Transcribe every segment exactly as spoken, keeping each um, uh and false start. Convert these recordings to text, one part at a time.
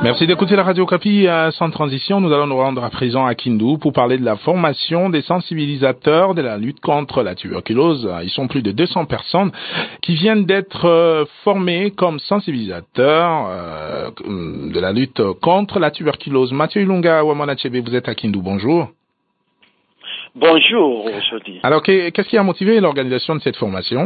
Merci d'écouter la Radio Okapi sans transition. Nous allons nous rendre à présent à Kindu pour parler de la formation des sensibilisateurs de la lutte contre la tuberculose. Ils sont plus de deux cents personnes qui viennent d'être formées comme sensibilisateurs euh, de la lutte contre la tuberculose. Mathieu Ilunga Wamonachebe, vous êtes à Kindu. Bonjour. Bonjour, aujourd'hui. Alors, qu'est-ce qui a motivé l'organisation de cette formation?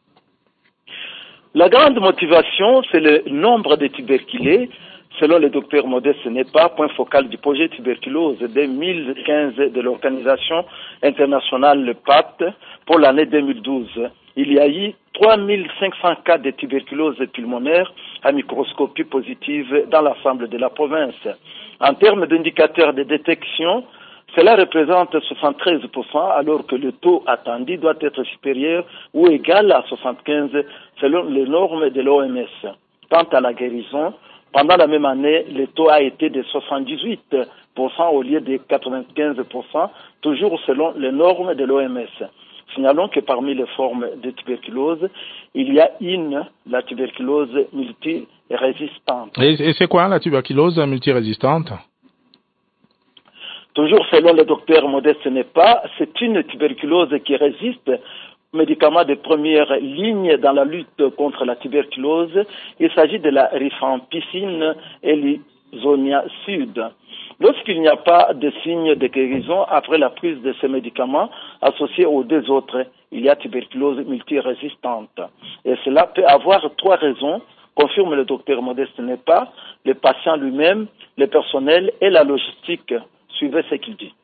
La grande motivation, c'est le nombre de tuberculés. Selon le docteur Modeste Nepa, point focal du projet tuberculose deux mille quinze de l'organisation internationale le P A T pour l'année deux mille douze. Il y a eu trois mille cinq cents cas de tuberculose pulmonaire à microscopie positive dans l'ensemble de la province. En termes d'indicateurs de détection, cela représente soixante-treize pour cent alors que le taux attendu doit être supérieur ou égal à soixante-quinze selon les normes de l'O M S. Quant à la guérison, pendant la même année, le taux a été de soixante-dix-huit pour cent au lieu de quatre-vingt-quinze pour cent, toujours selon les normes de l'O M S. Signalons que parmi les formes de tuberculose, il y a une, la tuberculose multirésistante. Et, et c'est quoi la tuberculose multirésistante? Toujours selon le docteur Modeste Nepa, c'est une tuberculose qui résiste médicament de première ligne dans la lutte contre la tuberculose. Il s'agit de la rifampicine et l'isoniazid. Lorsqu'il n'y a pas de signe de guérison après la prise de ces médicaments associés aux deux autres, il y a tuberculose multirésistante. Et cela peut avoir trois raisons, confirme le docteur Modeste Nepa, le patient lui-même, le personnel et la logistique. Suivez ce qu'il dit.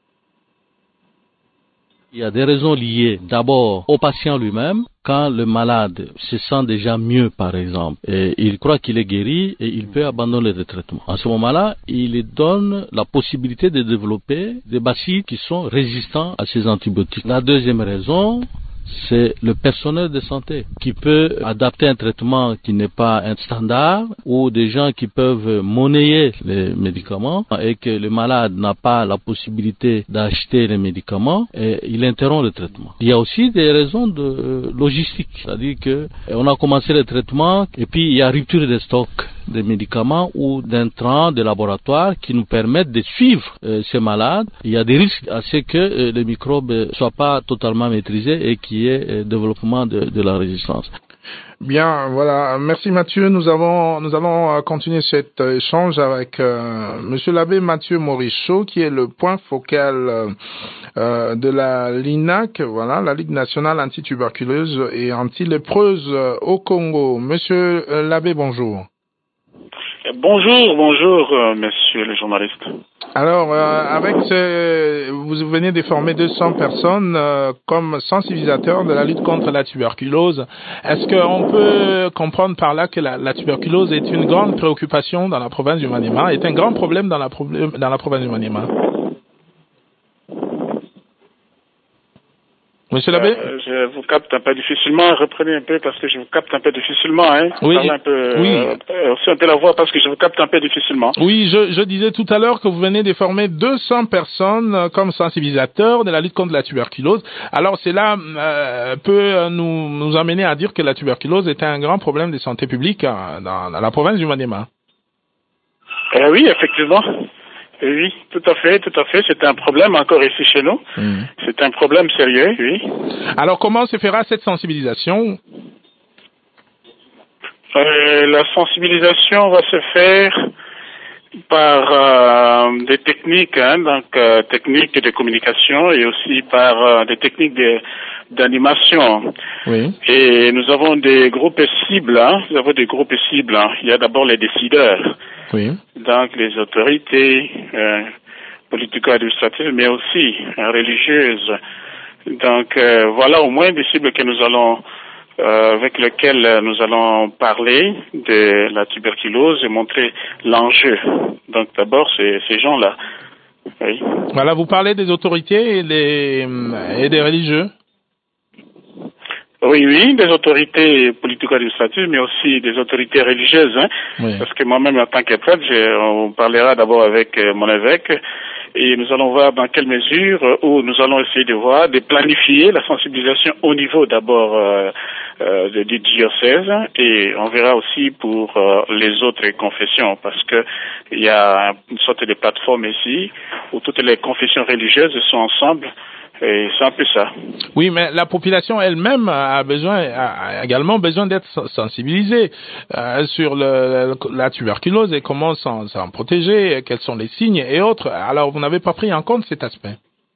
Il y a des raisons liées d'abord au patient lui-même. Quand le malade se sent déjà mieux, par exemple, et il croit qu'il est guéri et il peut abandonner le traitement. En ce moment-là, il lui donne la possibilité de développer des bacilles qui sont résistants à ces antibiotiques. La deuxième raison, c'est le personnel de santé qui peut adapter un traitement qui n'est pas un standard ou des gens qui peuvent monnayer les médicaments et que le malade n'a pas la possibilité d'acheter les médicaments et il interrompt le traitement. Il y a aussi des raisons de logistique, c'est-à-dire que on a commencé le traitement et puis il y a rupture des stocks des médicaments ou d'intrants de laboratoire qui nous permettent de suivre euh, ces malades. Il y a des risques à ce que euh, les microbes ne soient pas totalement maîtrisés et qu'il y ait euh, développement de, de la résistance. Bien, voilà. Merci Mathieu. Nous avons, nous allons euh, continuer cet euh, échange avec euh, Monsieur l'abbé Mathieu Morichaud, qui est le point focal euh, euh, de la L I N A C, voilà, la Ligue nationale antituberculeuse et antilépreuse euh, au Congo. Monsieur euh, l'abbé, bonjour. Bonjour, bonjour, euh, monsieur le journaliste. Alors, euh, avec ce, vous venez de former deux cents personnes euh, comme sensibilisateurs de la lutte contre la tuberculose. Est-ce qu'on peut comprendre par là que la, la tuberculose est une grande préoccupation dans la province du Maniema, est un grand problème dans la, dans la province du Maniema? Monsieur l'abbé? Euh, je vous capte un peu difficilement, reprenez un peu parce que je vous capte un peu difficilement, hein. Oui. Parlez un peu, Oui. euh, aussi un peu la voix parce que je vous capte un peu difficilement. Oui, je, je disais tout à l'heure que vous venez de former deux cents personnes comme sensibilisateurs de la lutte contre la tuberculose. Alors cela euh, peut nous, nous amener à dire que la tuberculose est un grand problème de santé publique euh, dans, dans la province du Maniema. Euh, oui, effectivement. Oui, tout à fait, tout à fait. C'est un problème encore ici chez nous. Mmh. C'est un problème sérieux, oui. Alors, comment se fera cette sensibilisation? euh, La sensibilisation va se faire par euh, des techniques, hein, donc euh, techniques de communication et aussi par euh, des techniques de, d'animation. Oui. Et nous avons des groupes cibles, hein. Nous avons des groupes cibles. Hein. Il y a d'abord les décideurs. Oui. Donc les autorités euh, politico-administratives, mais aussi euh, religieuses. Donc euh, voilà au moins des cibles que nous allons, euh, avec lesquelles nous allons parler de la tuberculose et montrer l'enjeu. Donc d'abord c'est ces gens-là. Oui. Voilà, vous parlez des autorités et des, et des religieux. Oui, oui, des autorités politico-administratives, mais aussi des autorités religieuses, hein, oui. Parce que moi-même, en tant que prêtre, je, on parlera d'abord avec euh, mon évêque, et nous allons voir dans quelle mesure euh, où nous allons essayer de voir, de planifier la sensibilisation au niveau d'abord euh, euh, du diocèse, et on verra aussi pour euh, les autres confessions, parce que il y a une sorte de plateforme ici où toutes les confessions religieuses sont ensemble. Et c'est un peu ça. Oui, mais la population elle-même a besoin, a également besoin d'être sensibilisée euh, sur le, la tuberculose et comment s'en, s'en protéger, quels sont les signes et autres. Alors, vous n'avez pas pris en compte cet aspect?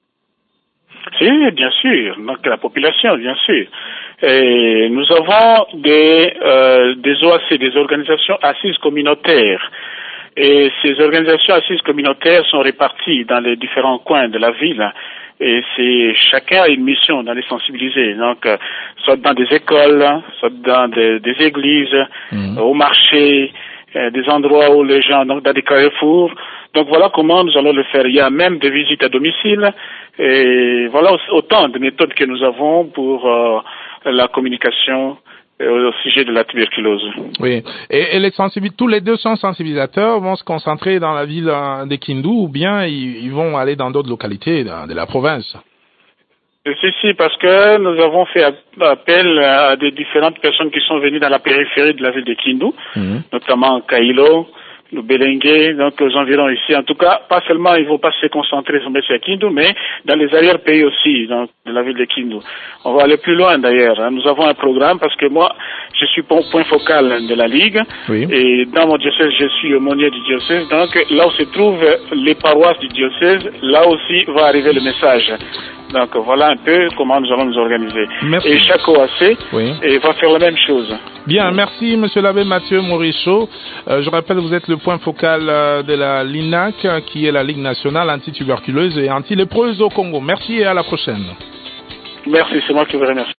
Si, bien sûr. Donc, la population, bien sûr. Et nous avons des, euh, des O A C, des organisations assises communautaires. Et ces organisations assises communautaires sont réparties dans les différents coins de la ville. Et c'est chacun a une mission d'aller sensibiliser, donc euh, soit dans des écoles, soit dans des, des églises, mmh. au marché, euh, des endroits où les gens, donc dans des carrefours. Donc voilà comment nous allons le faire. Il y a même des visites à domicile, et voilà autant de méthodes que nous avons pour euh, la communication au sujet de la tuberculose. Oui, et, et les sensibilisateurs, tous les deux cents sensibilisateurs vont se concentrer dans la ville de Kindu, ou bien ils, ils vont aller dans d'autres localités de, de la province? Si, si, parce que nous avons fait appel à des différentes personnes qui sont venues dans la périphérie de la ville de Kindu, mmh. notamment Kailo, le Belengue, donc aux environs ici. En tout cas, pas seulement, ils ne vont pas se concentrer sur M. Kindu, mais dans les arrière-pays aussi, donc, de la ville de Kindu. On va aller plus loin d'ailleurs. Hein. Nous avons un programme parce que moi, je suis point focal de la Ligue. Oui. Et dans mon diocèse, je suis aumônier du diocèse. Donc, là où se trouvent les paroisses du diocèse, là aussi va arriver le message. Donc, voilà un peu comment nous allons nous organiser. Merci. Et chaque O A C oui. et va faire la même chose. Bien, merci Monsieur l'abbé Mathieu Morisseau. Euh, je rappelle, vous êtes le point focal euh, de la LINAC, qui est la Ligue nationale anti-tuberculeuse et anti-lépreuse au Congo. Merci et à la prochaine. Merci, c'est moi qui vous remercie.